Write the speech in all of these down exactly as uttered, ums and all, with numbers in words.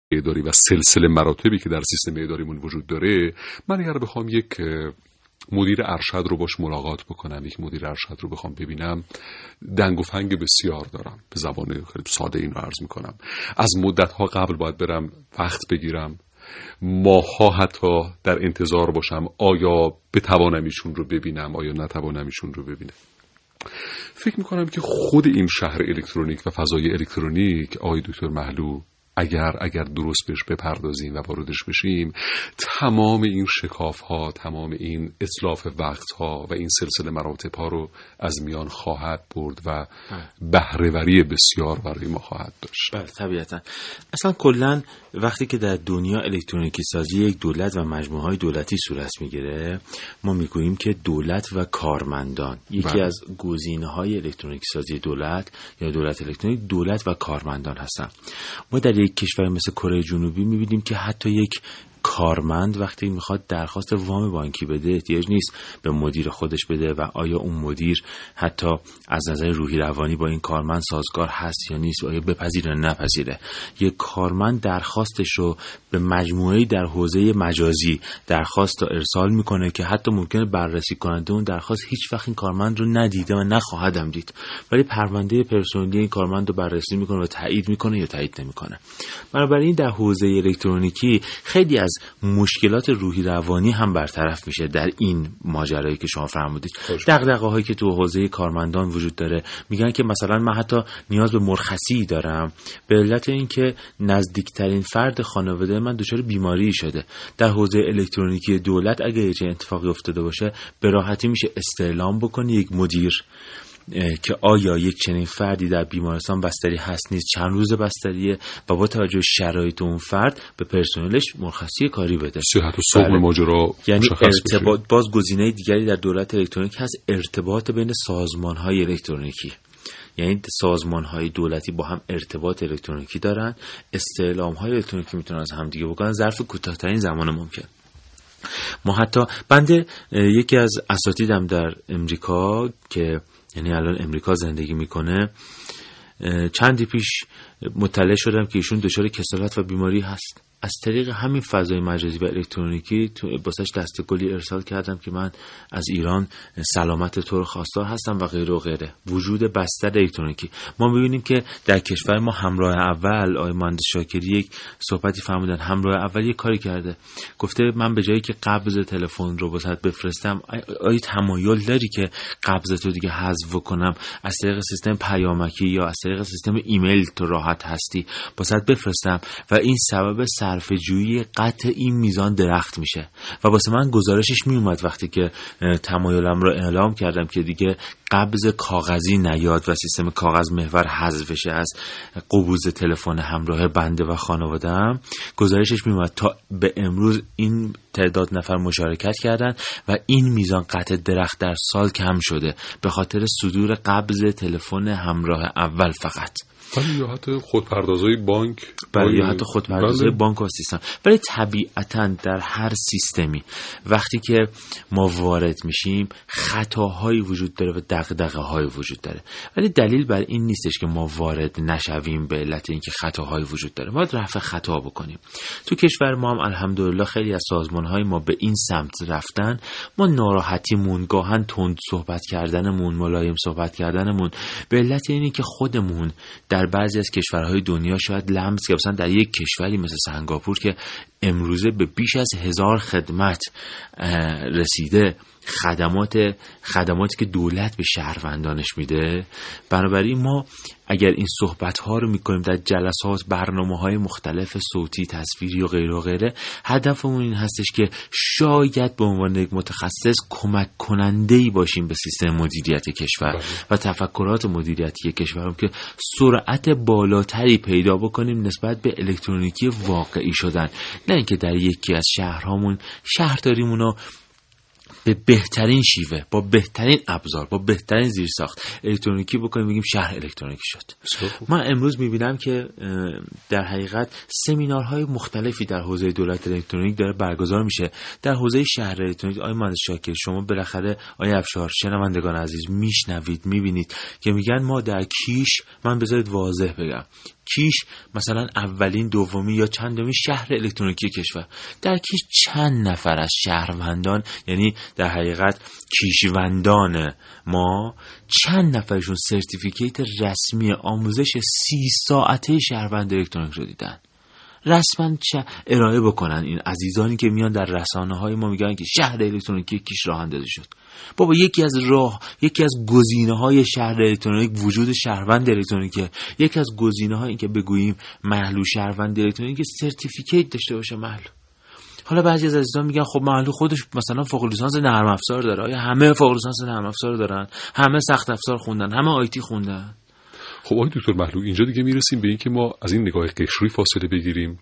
اداری و سلسله مراتبی که در سیستم اداریمون وجود داره، من اگر بخوام یک مدیر ارشد رو باش ملاقات بکنم، یک مدیر ارشد رو بخوام ببینم، دنگ و فنگ بسیار دارم. به زبان خیلی ساده این رو عرض میکنم. از مدت‌ها قبل باید برم وقت بگیرم، ماها حتی در انتظار باشم آیا بتوانم ایشون رو ببینم، آیا نتوانم ایشون رو ببینم. فکر میکنم که خود این شهر الکترونیک و فضای الکترونیک، آقای دکتر محلو، اگر اگر درست بهش بپردازیم و واردش بشیم، تمام این شکاف ها، تمام این اتلاف وقت ها و این سلسله مراتب ها رو از میان خواهد برد و بهره‌وری بسیار برای ما خواهد داشت. بله طبیعتا. اصلا کلا وقتی که در دنیا الکترونیکی سازی یک دولت و مجموعه های دولتی صورت میگیره، ما میگوییم که دولت و کارمندان یکی بله. از گزینه های الکترونیکی سازی دولت یا دولت الکترونیک دولت و کارمندان هستن. ما در یک کشور مثل کره جنوبی میبینیم که حتی یک کارمند وقتی میخواد درخواست وام بانکی بده، احتیاج نیست به مدیر خودش بده و آیا اون مدیر حتی از نظر روحی روانی با این کارمند سازگار هست یا نیست، آیا بپذیره یا نپذیره. یک کارمند درخواستش رو به مجموعه‌ای در حوزه مجازی درخواست رو ارسال میکنه که حتی ممکنه بررسی کننده اون درخواست هیچ وقت این کارمند رو ندیده و نخواهد هم دید، ولی پرونده پرسنلی این کارمند رو بررسی میکنه و تایید میکنه یا تایید نمیکنه. بنابراین در حوزه الکترونیکی خیلی از مشکلات روحی روانی هم برطرف میشه در این ماجرایی که شما فرمودید. دغدغه‌هایی که تو حوزه کارمندان وجود داره، میگن که مثلا من حتی نیاز به مرخصی دارم به علت اینکه نزدیکترین فرد خانواده من دچار بیماری شده. در حوزه الکترونیکی دولت اگه یه اتفاقی افتاده باشه، به راحتی میشه استعلام بکنه یک مدیر که آیا یک چنین فردی در بیمارستان بستری هست نیست، چند روز بستریه و با توجه به شرایط اون فرد به پرسنلش مرخصی کاری بده. صحت و سقم ماجرا یعنی ارتباط. باز گزینه دیگری در دولت الکترونیک هست ارتباط بین سازمان‌های الکترونیکی، یعنی سازمان‌های دولتی با هم ارتباط الکترونیکی دارن، استعلام‌های الکترونیکی میتونن از هم دیگه بکنن ظرف کوتاه‌ترین زمان ممکن. ما حتی بنده یکی از اساتیدم در امریکا که یعنی الان امریکا زندگی میکنه، چندی پیش مطلع شدم که ایشون دچار کسالت و بیماری هست. از طریق همین فضای مجازی و الکترونیکی تو واسش دستگلی ارسال کردم که من از ایران سلامت تو رو خواستار هستم و غیره و غیره. وجود بستر الکترونیکی. ما می‌بینیم که در کشور ما همراه اول آقای مهندس شاکری یک صحبتی فرمودن، همراه اول یک کاری کرده، گفته من به جایی که قبض تلفن رو واسط بفرستم، آیا تمایل داری که قبض تو دیگه حذف کنم، از طریق سیستم پیامکی یا از طریق سیستم ایمیل تو راحت هستی واسط بفرستم و این سبب صرفه‌جویی قطع این میزان درخت میشه. و واسه من گزارشش میومد وقتی که تمایلم رو اعلام کردم که دیگه قبض کاغذی نیاد و سیستم کاغذ محور حذف شه از قبوض تلفن همراه بنده و خانواده‌ام، گزارشش میومد تا به امروز این تعداد نفر مشارکت کردن و این میزان قطع درخت در سال کم شده به خاطر صدور قبض تلفن همراه اول فقط. بله، یا حتی خودپردازهای بانک. بله، یا حتی خودپردازهای بانک و سیستم. ولی طبیعتاً در هر سیستمی وقتی که ما وارد میشیم خطاهایی وجود داره و دغدغه‌هایی وجود داره، ولی دلیل بر این نیستش که ما وارد نشویم به علت اینکه خطاهایی وجود داره. ما رفع خطا بکنیم. تو کشور ما هم الحمدلله خیلی از سازمان‌های ما به این سمت رفتن. ما ناراحتیمون، گاهن تند صحبت کردنمون، ملایم صحبت کردنمون به علت اینه که خودمون در بعضی از کشورهای دنیا شاید لمس که مثلا در یک کشوری مثل سنگاپور که امروزه به بیش از هزار خدمت رسیده، خدمات خدماتی که دولت به شهروندانش میده، بنابراین ما اگر این صحبت ها رو میکنیم در جلسات، برنامه های مختلف صوتی، تصویری و غیره و غیره، هدفمون این هستش که شاید به عنوان یک متخصص کمک کننده‌ای باشیم به سیستم مدیریت کشور بله. و تفکرات مدیریتی کشورم که سرعت بالاتری پیدا بکنیم نسبت به الکترونیکی واقعی شدن، نه اینکه در یکی از شهرهامون شهرداریمون رو به بهترین شیوه، با بهترین ابزار، با بهترین زیرساخت الکترونیکی بکنیم بگیم شهر الکترونیکی شد. من امروز میبینم که در حقیقت سمینارهای مختلفی در حوزه دولت الکترونیک داره برگزار میشه. در حوزه شهر الکترونیک آقای مهندس شاکر، شما بالاخره آقای افشار، شنوندگان عزیز میشنوید، میبینید که میگن ما در کیش، من بذارید واضح بگم، کیش مثلا اولین، دومی یا چندمین شهر الکترونیکی کشور. در کیش چند نفر از شهروندان، یعنی در حقیقت کیشوندان ما، چند نفرشون سرتیفیکیت رسمی آموزش سی ساعته شهروند الکترونیک رو دیدن؟ رسما چه ارائه بکنن این عزیزانی که میان در رسانه های ما میگن که شهر الکترونیکی کیش راه اندازی شد. بابا یکی از راه یکی از گزینه های شهر الکترونیک وجود شهروند الکترونیکه. یکی از گزینه ها این که بگوییم محلو شهروند الکترونیک سرتیفیکیت داشته باشه محلو. حالا بعضی از عزیزان میگن خب محلو خودش مثلا فوق لیسانس نرم افزار داره. آیا همه فوق لیسانس نرم افزار دارن؟ همه سخت افزار خوندن؟ همه آیتی خوندن؟ خب آقای دکتر محلو، اینجا دیگه میرسیم به این که ما از این نگاه قشری فاصله بگیریم،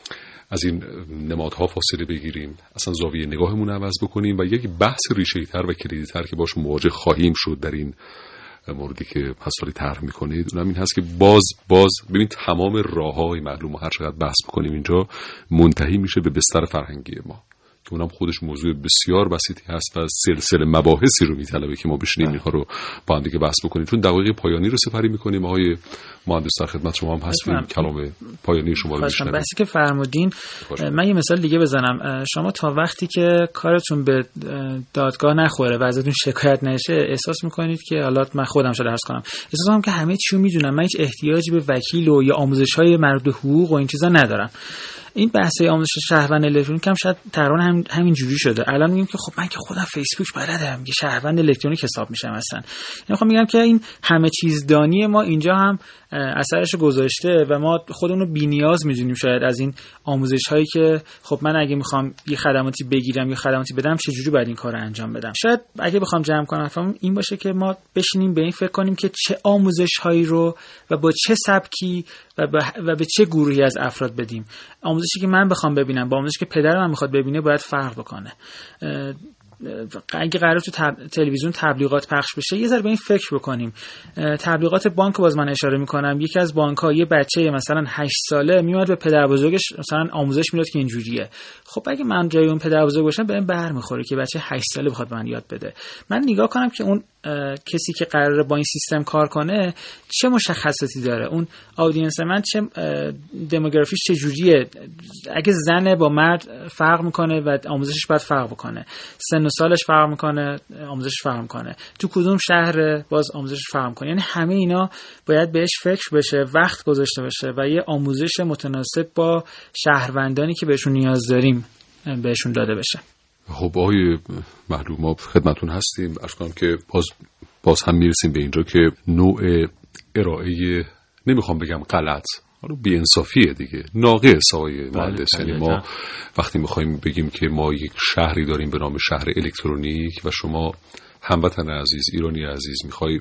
از این نمادها فاصله بگیریم، اصلا زاویه نگاهمون عوض بکنیم و یک بحث ریشه‌ای‌تر و کلیدی‌تر که باش مواجه خواهیم شد در این موردی که مسائلی طرح می‌کنید، اونم این هست که باز باز ببین تمام راه‌های معلوم و هر چقدر بحث بکنیم اینجا منتهی میشه به بستر فرهنگی ما که اونم خودش موضوع بسیار بسیطی هست و سلسله مباحثی رو میطلبه که ما بشینیم اینها رو با هم دیگه بحث بکنیم. چون دقایق پایانی رو سپری می‌کنیم. آقای مهندس در خدمت شما هم هستیم، کلام پایانی شما رو میشنویم. بحثی که فرمودین، من یه مثال دیگه بزنم. شما تا وقتی که کارتون به دادگاه نخوره و ازتون شکایت نشه احساس می‌کنید که حالا من خودم شده عرض کنم، احساس می‌کنم که همه چی رو میدونم، من هیچ احتیاجی به وکیل و یا آموزش‌های مربوط به حقوق و این چیزا ندارم. این بحث آموزش شهروند الکترونیک هم شاید تقریبا هم همین جوری شده. الان میگم که خب من که خودم فیسبوک بلدم، یه شهروند الکترونیک حساب میشم اصلا. یعنی خب میگم که این همه چیز دانی ما اینجا هم اثرش گذاشته و ما خودمون رو بی‌نیاز می‌دونیم شاید از این آموزش هایی که خب من اگه میخوام یه خدماتی بگیرم یا خدماتی بدم چه جوری باید این کارو انجام بدم. شاید اگه بخوام جمع کنم فهم این باشه که ما بشینیم به این فکر کنیم که چه آموزش هایی رو و با چه سبکی و, و به چه گروهی از افراد بدیم. آموزشی که من بخوام ببینم با آموزشی که پدرم من میخواد ببینه باید فرق بکنه. اگه قرار تو تب... تلویزیون تبلیغات پخش بشه یه ذره به این فکر بکنیم. تبلیغات بانک باز من اشاره میکنم، یکی از بانک‌ها یه بچه مثلا هشت ساله میاد به پدر بزرگش مثلا آموزش میداد که اینجوریه. خب اگه من جای اون پدر بزرگ باشم بهم برمیخوره که بچه هشت ساله بخواد من یاد بده. من نگاه کنم که اون کسی که قراره با این سیستم کار کنه چه مشخصاتی داره، اون آدینس من چه دموگرافیش چه جوریه، اگه زنه با مرد فرق میکنه و آموزشش باید فرق بکنه، سن و سالش فرق میکنه آموزشش فرق میکنه، تو کدوم شهر باز آموزشش فرق میکنه. یعنی همه اینا باید بهش فکر بشه، وقت گذاشته بشه و یه آموزش متناسب با شهروندانی که بهشون نیاز داریم بهشون داده بشه. خب آقای محلو ما خدمتون هستیم. عرض کنم که باز باز هم میرسیم به اینجا که نوع ارائه نمیخوام بگم غلط، حالا بی‌انصافیه دیگه، ناقص آقای مهندس. یعنی ما وقتی میخوایم بگیم که ما یک شهری داریم به نام شهر الکترونیک و شما هموطن عزیز، ایرانی عزیز، میخوای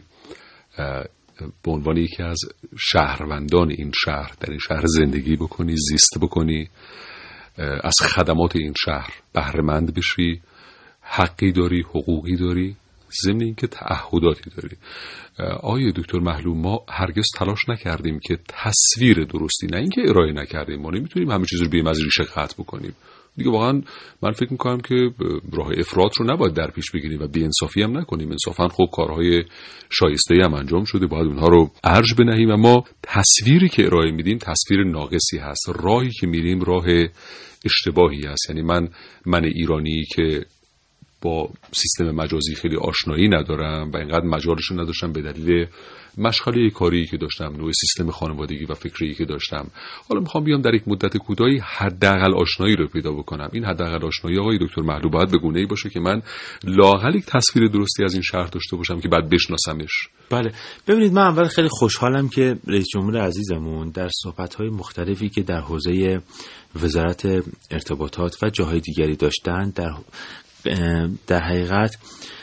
به عنوان یکی از شهروندان این شهر در این شهر زندگی بکنی، زیست بکنی، از خدمات این شهر بهره مند بشی، حقی داری، حقوقی داری، ضمن اینکه تعهداتی داری. آقای دکتر محلو ما هرگز تلاش نکردیم که تصویر درستی، نه اینکه ارائه نکردیم، ما نمیتونیم همه چیز رو بیایم از ریشه قطع بکنیم دیگه. واقعا من فکر میکنم که راه افراط رو نباید در پیش بگیریم و بی‌انصافی هم نکنیم. انصافا خب کارهای شایسته هم انجام شده، باید اونها رو ارج بنهیم، اما تصویری که ارائه میدیم تصویر ناقصی هست، راهی که میریم راه اشتباهی هست. یعنی من من ایرانی که با سیستم مجازی خیلی آشنایی ندارم و اینقدر مجالش رو نداشتم به دلیل مشغله کاری که داشتم، نوع سیستم خانوادگی و فکری که داشتم، حالا میخوام بیام در یک مدت کوتاهی حداقل آشنایی رو پیدا بکنم. این حداقل آشنایی آقای دکتر محلو باید به گونه‌ای باشه که من لااقل یک تصویر درستی از این شهر داشته باشم که بعد بشناسمش. بله ببینید، من اول خیلی خوشحالم که رئیس جمهور عزیزمون در صحبت‌های مختلفی که در حوزه وزارت ارتباطات و جاهای دیگری داشتن در در حقیقت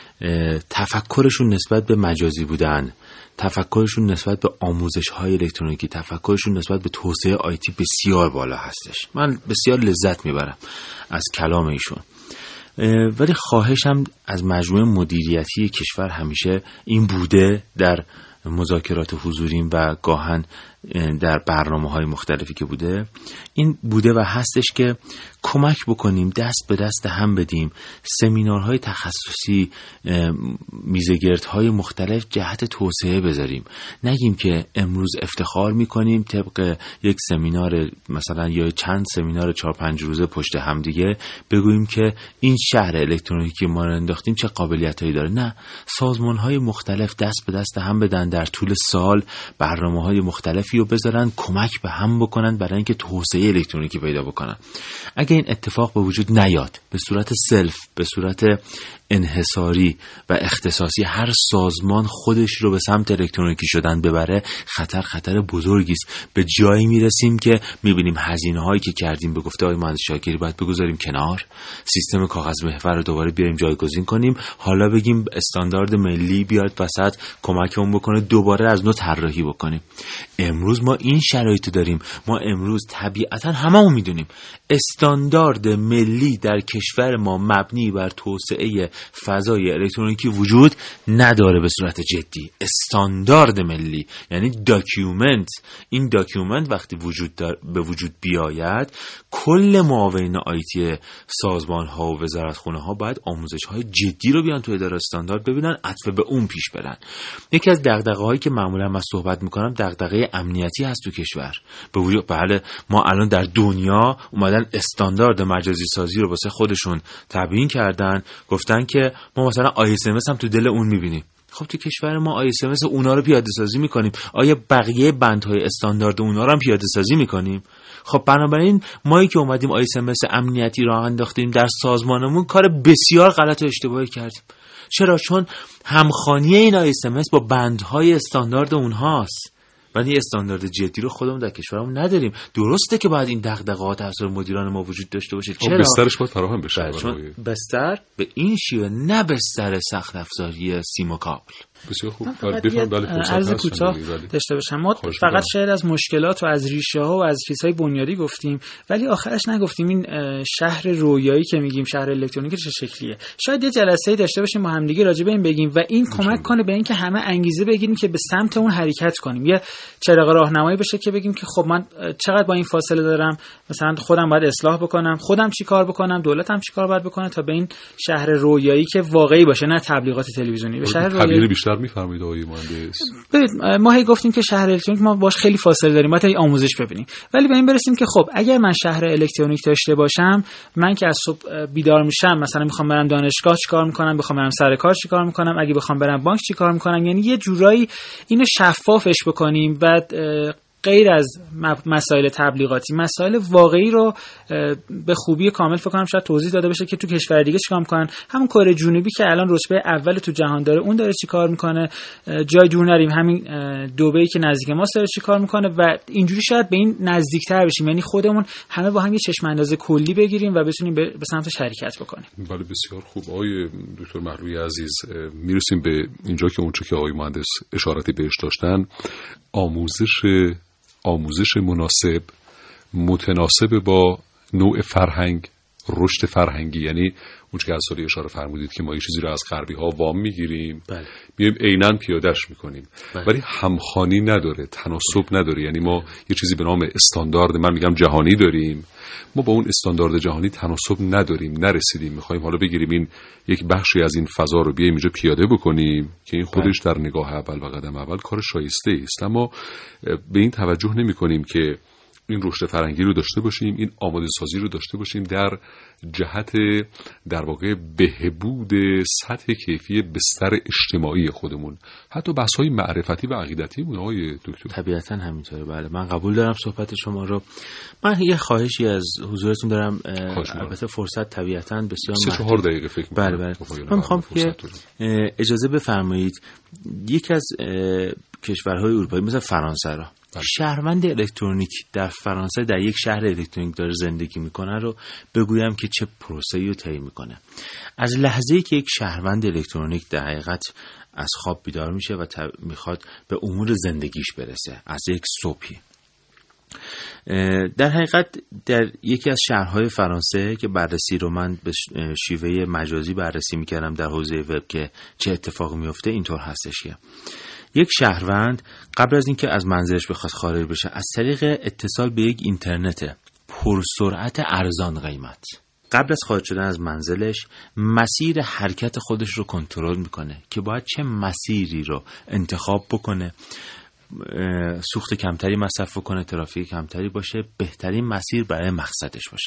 تفکرشون نسبت به مجازی بودن، تفکرشون نسبت به آموزش‌های الکترونیکی، تفکرشون نسبت به توسعه آیتی بسیار بالا هستش. من بسیار لذت میبرم از کلام ایشون. ولی خواهشم از مجموعه مدیریتی کشور همیشه این بوده در مذاکرات حضوریم و گاهن در برنامه‌های مختلفی که بوده این بوده و هستش که کمک بکنیم، دست به دست هم بدیم، سمینارهای تخصصی، میزگردهای مختلف جهت توسعه بذاریم. نگیم که امروز افتخار میکنیم طبق یک سمینار مثلا یا چند سمینار چهار پنج روزه پشت هم دیگه بگوییم که این شهر الکترونیکی ما رو انداختیم چه قابلیتایی داره. نه، سازمانهای مختلف دست به دست هم بدن، در طول سال برنامه‌های مختلفی رو بذارن، کمک به هم بکنن برای اینکه توسعه الکترونیکی پیدا بکنن. اگه این اتفاق به وجود نیاد، به صورت سلف، به صورت انحصاری و اختصاصی هر سازمان خودش رو به سمت الکترونیکی شدن ببره، خطر خطر بزرگی است. به جایی میرسیم که میبینیم هزینه‌هایی که کردیم به گفته آقای مهندس شاکری باید بگذاریم کنار، سیستم کاغذ محور رو دوباره بیاریم جایگزین کنیم، حالا بگیم استاندارد ملی بیاد وسط کمکمون بکنه دوباره از نو طراحی بکنیم. امروز ما این شرایط داریم. ما امروز طبیعتا هممون میدونیم استاندارد ملی در کشور ما مبنی بر توسعه فضای الکترونیکی وجود نداره به صورت جدی. استاندارد ملی یعنی داکیومنت، این داکیومنت وقتی وجود دار به وجود بیاید، کل معاونین آیتی سازمان ها و وزارتخونه ها باید آموزش های جدی رو بیان تو اداره استاندارد ببینن، عطف به اون پیش برن. یکی از دغدغه هایی که معمولا من صحبت میکنم دغدغه امنیتی هست تو کشور. به وجود بله ما الان در دنیا اومدن استاندارد مجازی سازی رو واسه خودشون تبیین کردن، گفتن که ما مثلا آی اس ام اس هم تو دل اون میبینیم. خب تو کشور ما آی اس ام اس اونا رو پیاده سازی میکنیم، آیا بقیه بندهای استاندارد اونا رو هم پیاده سازی میکنیم؟ خب بنابراین ما که اومدیم آی اس ام اس امنیتی راه انداختیم در سازمانمون، کار بسیار غلط و اشتباهی کردیم. چرا؟ چون همخوانی این آی اس ام اس با بندهای استاندارد اونهاست، ولی استاندارد جدی رو خودمون در کشورمون نداریم. درسته که باید این دغدغه‌ها توسط مدیران ما وجود داشته باشه. چرا؟ بسترش باید فراهم بشه. چون بستر به این شیوه، نه بستر سخت افزاری سیم و کابل. بسیار خوب. بفرمایید بله عرض کوتاه داشته باشم. ما فقط شاید از مشکلات و از ریشه ها و از چیزهای بنیادی گفتیم، ولی آخرش نگفتیم این شهر رویایی که میگیم شهر الکترونیکی چه شکلیه. شاید یه جلسه‌ای داشته باشیم با هم دیگه راجع به این بگیم و این کمک کنه به اینکه همه انگیزه بگیریم که به سمت اون حرکت کنیم. یه چراغ راهنمایی بشه که بگیم که خب من چقدر با این فاصله دارم، مثلا خودم باید اصلاح بکنم، خودم چی کار بکنم، دولتم چی کار باید بکنه تا به این شهر رویایی که واقعی باشه، نه تبلیغات تلویزیونی، به شهر رویایی بیشتر میفهمید آقای مهندس. ببینید ما هی گفتیم که شهر الکترونیک ما باش خیلی فاصله داریم، باید آموزش ببینیم، ولی به این برسیم که خب اگر من شهر الکترونیک داشته باشم، من که از صبح بیدار میشم مثلا میخوام برم دانشگاه چیکار میکنم، بخوام برم سر کار چیکار میکنم، اگه بخوام برم بانک چیکار میکنم، یعنی یه جورایی اینو شفافش بکنیم و غیر از مسائل تبلیغاتی مسائل واقعی رو به خوبی کامل فکر کنم شاید توضیح داده بشه که تو کشور دیگه چیکار میکنن. همون کره جنوبی که الان رتبه اول تو جهان داره اون داره چیکار میکنه، جای دور نریم همین دبی که نزدیک ماست داره چیکار میکنه و اینجوری شاید به این نزدیکتر بشیم، یعنی خودمون همه با هم یه چشم انداز کلی بگیریم و بتونیم به سمت حرکت بکنیم. بله بسیار خوب. آقای دکتر محروی عزیز، میرسیم به اینجا که اونچه که آقای مهندس اشاراتی بهش داشتن، آموزش آموزش مناسب متناسب با نوع فرهنگ، رشد فرهنگی، یعنی اون چه که از سالی اشاره فرمودید که ما یه چیزی رو از غربی ها وام میگیریم، بله. میایم عیناً پیادهش میکنیم، بله. ولی همخوانی نداره، تناسب نداره. یعنی ما یه چیزی به نام استاندارد، من میگم جهانی داریم، ما با اون استاندارد جهانی تناسب نداریم، نرسیدیم. میخوایم حالا بگیریم این یک بخشی از این فضا رو بیایم اینجا پیاده بکنیم که این خودش در نگاه اول و قدم اول کار شایسته است، اما به این توجه نمی‌کنیم که این رشد فرهنگی رو داشته باشیم، این آماده سازی رو داشته باشیم در جهت در واقع بهبود سطح کیفی بستر اجتماعی خودمون، حتی بحث‌های معرفتی و عقیدتیمون. آقای دکتر طبیعتاً همینطوره. بله من قبول دارم صحبت شما رو. من یه خواهشی از حضورتون دارم، البته فرصت طبیعتاً بسیار سه چهار دقیقه فکر می‌کنم. بله بله. من می‌خوام که اجازه بفرمایید یکی از کشورهای اروپایی مثل فرانسه را شهروند الکترونیک در فرانسه در یک شهر الکترونیک داره زندگی میکنه رو بگویم که چه پروسه‌ای رو طی میکنه. از لحظه‌ای که یک شهروند الکترونیک در حقیقت از خواب بیدار میشه و میخواد به امور زندگیش برسه، از یک صبحی، در حقیقت در یکی از شهرهای فرانسه که بررسی رو من به شیوه مجازی بررسی میکردم در حوزه وب که چه اتفاقی میفته، اینطور هستش که یک شهروند قبل از اینکه از منزلش بخواد خارج بشه از طریق اتصال به یک اینترنت پرسرعت ارزان قیمت قبل از خارج شدن از منزلش مسیر حرکت خودش رو کنترل میکنه که باید چه مسیری رو انتخاب بکنه، سوخت کمتری مصرف کنه، ترافیک کمتری باشه، بهترین مسیر برای مقصدش باشه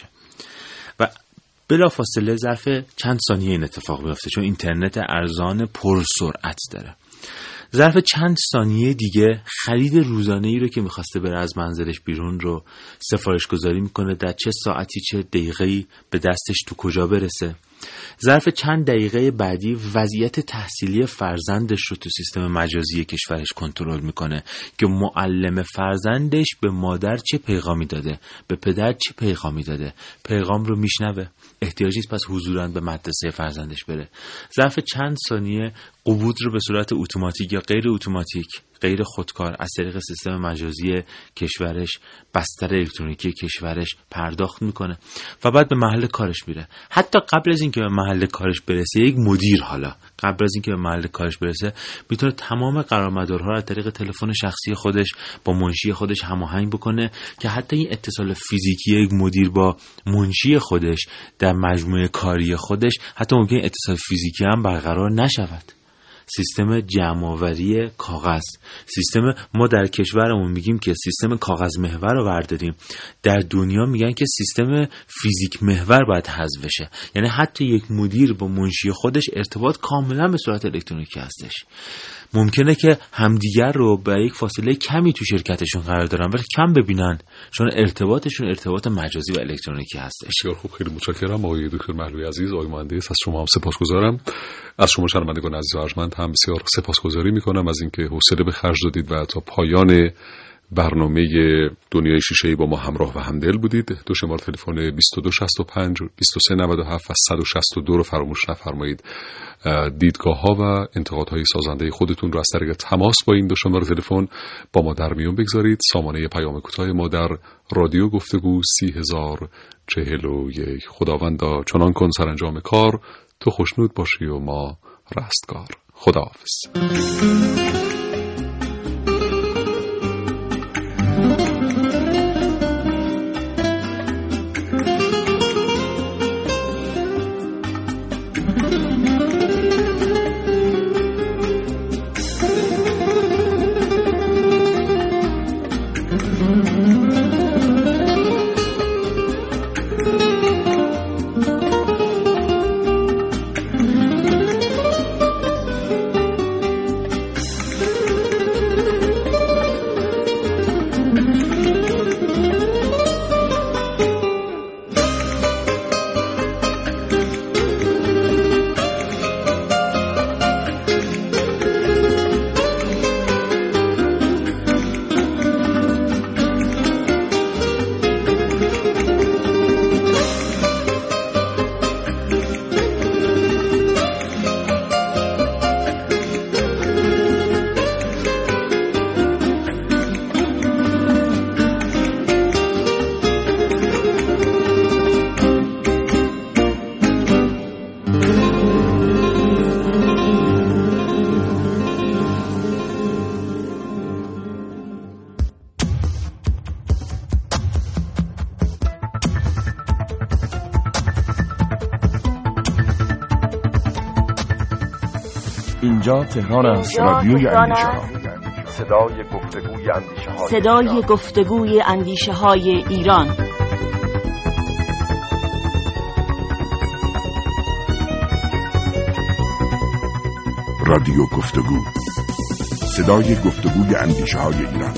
و بلافاصله ظرف چند ثانیه این اتفاق میفته چون اینترنت ارزان پرسرعت داره. ظرف چند ثانیه دیگه خرید روزانه‌ای رو که می‌خواسته بره از منزلش بیرون رو سفارش گذاری میکنه، در چه ساعتی چه دقیقه‌ای به دستش تو کجا برسه. ظرف چند دقیقه بعدی وضعیت تحصیلی فرزندش رو تو سیستم مجازی کشورش کنترل میکنه که معلم فرزندش به مادر چه پیغامی داده، به پدر چه پیغامی داده، پیغام رو میشنوه، احتیاجی است پس حضوراً به مدرسه فرزندش بره. ظرف چند ثانیه قبوض رو به صورت اتوماتیک یا غیر اتوماتیک، غیر خودکار از طریق سیستم مجازی کشورش، بستر الکترونیکی کشورش پرداخت میکنه و بعد به محل کارش میره. حتی قبل از اینکه به محل کارش برسه یک مدیر حالا قبل از اینکه به محل کارش برسه میتونه تمام قرارمدارها رو از طریق تلفن شخصی خودش با منشی خودش هماهنگ بکنه که حتی این اتصال فیزیکی یک مدیر با منشی خودش در مجموعه کاری خودش حتی ممکن اتصال فیزیکی هم برقرار نشود. سیستم جمع‌آوری کاغذ، سیستم ما در کشورمون میگیم که سیستم کاغذ محور رو برداریم، در دنیا میگن که سیستم فیزیک محور باید حذف بشه. یعنی حتی یک مدیر با منشی خودش ارتباط کاملا به صورت الکترونیکی هستش. ممکنه که همدیگر رو به یک فاصله کمی تو شرکتشون قرار دارن ولی کم ببینن چون ارتباطشون ارتباط مجازی و الکترونیکی هستش. بسیار خوب، خیلی متشکرم آقای دکتر محلوی عزیز. آقای مهندس از شما هم سپاسگزارم. از شما شنوندگان عزیز و ارجمند هم بسیار سپاسگزاری میکنم از اینکه حوصله به خرج دادید و تا پایان برنامه دنیای شیشه‌ای با ما همراه و همدل بودید. دو شماره تلفن بیست و دو شصت و پنج بیست و سه نود و هفت و صد و شصت و دو رو فراموش نفرمایید. دیدگاه‌ها و انتقادهای سازنده خودتون رو از طریق تماس با این دو شماره تلفن با ما در میون بگذارید. سامانه پیام کوتاه ما در رادیو گفتگو سی هزار چهل و یک. خداوندا چنان کن سرانجام کار، تو خوشنود باشی و ما رستگار. خداحافظ. اینجا تهران است. رادیوی اندیشه ها. صدای گفتگوی اندیشه های صدای گفتگوی اندیشه های ایران. رادیو گفتگو، صدای گفتگوی اندیشه های ایران.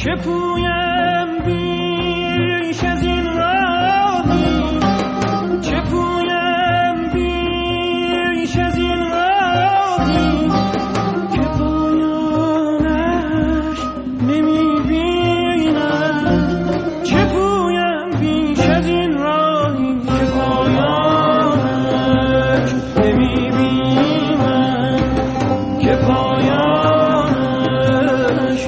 چه پویم بیش از این راهی، چه پویم بیش از این راهی که پایانش نمیبینم، چه پویم بیش از این راهی که پایانش نمیبینم، که پایانش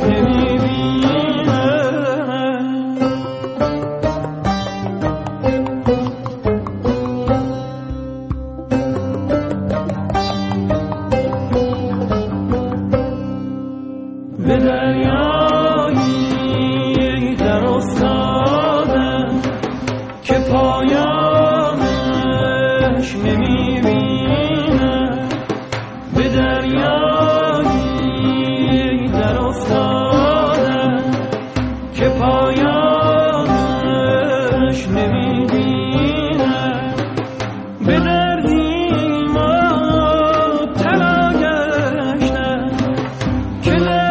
به دریایی در افتادم که پایانش نمیبینم، به دریایی در افتادم که پایانش نمیبینم، به دردی مبتلا گشتم که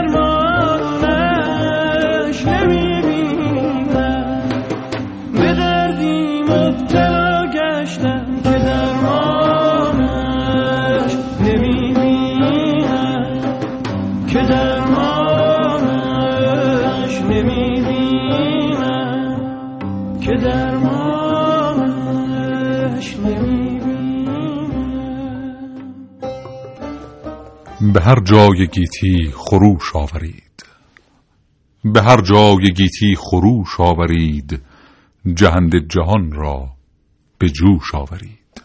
درمانش نمیبینم، به دردی مبتلا گشتم که درمانش نمیبینم، که درمانش نمیبینم، که درمانش نمیبینم. به هر جای گیتی خروش آورید، به هر جای گیتی خروش آورید، جهند جهان را به جوش آورید.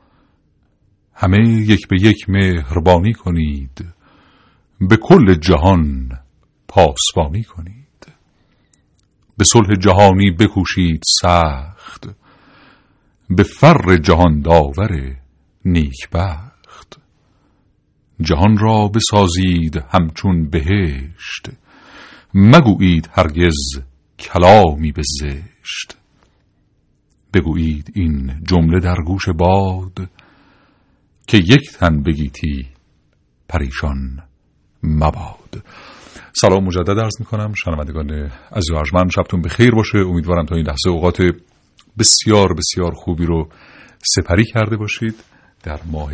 همه یک به یک مهربانی کنید، به کل جهان پاسبانی کنید. به صلح جهانی بکوشید سخت، به فر جهان داور نیکبخت. جهان را بسازید همچون بهشت، مگویید هرگز کلامی به زشت. بگویید این جمله در گوش باد، که یک تن بگیتی پریشان مباد. سلام مجدد عرض میکنم شنوندگان عزیز و ارجمند، شبتون بخیر باشه. امیدوارم تا این لحظه اوقات بسیار بسیار خوبی رو سپری کرده باشید در ماه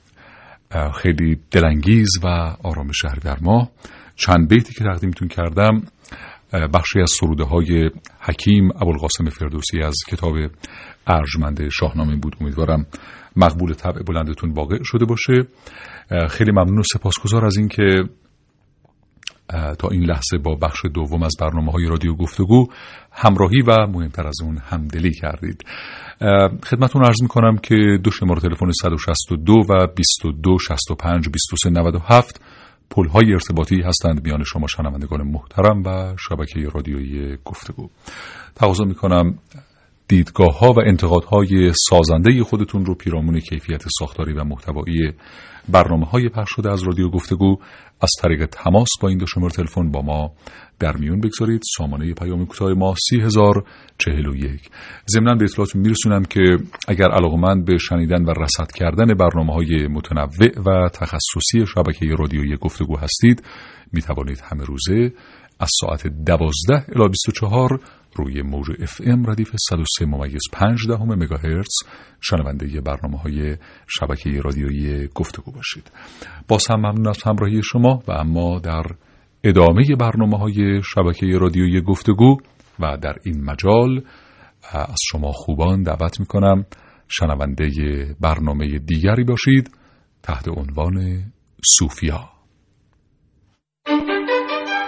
خیلی دلانگیز و آرام شهریور ماه. چند بیتی که تقدیمتون کردم بخشی از سروده های حکیم ابوالقاسم فردوسی از کتاب ارجمند شاهنامه بود. امیدوارم مقبول طبع بلندتون واقع شده باشه. خیلی ممنون و سپاسگزار از این که تا این لحظه با بخش دوم از برنامه‌های رادیو گفتگو همراهی و مهمتر از اون همدلی کردید. خدمتتون عرض می‌کنم که دو شماره تلفن صد و شصت و دو و بیست و دو شصت و پنج بیست و سه نود و هفت پل‌های ارتباطی هستند میان شما شنوندگان محترم و شبکه رادیویی گفتگو. تقاضا می‌کنم دیدگاه‌ها و انتقادهای سازنده خودتون رو پیرامون کیفیت ساختاری و محتوایی برنامه‌های پخش شده از رادیو گفتگو از طریق تماس با این دو شماره تلفن با ما در میون بگذارید. سامانه پیام کوتاه ما سی هزار و چهل و یک. ضمناً به اطلاعاتتون میرسونم که اگر علاقه‌مند به شنیدن و رصد کردن برنامه‌های متنوع و تخصصی شبکه رادیویی گفتگو هستید، می‌توانید همه روزه از ساعت دوازده الی بیست و چهار روی موج اف ام ردیف صد و سه ممیز پنج دهم مگاهرتز شنونده برنامه‌های شبکه رادیویی گفتگو باشید. باز هم ممنون از همراهی شما و اما در ادامه برنامه‌های شبکه رادیویی گفتگو و در این مجال از شما خوبان دعوت می‌کنم شنونده برنامه دیگری باشید تحت عنوان صوفیا.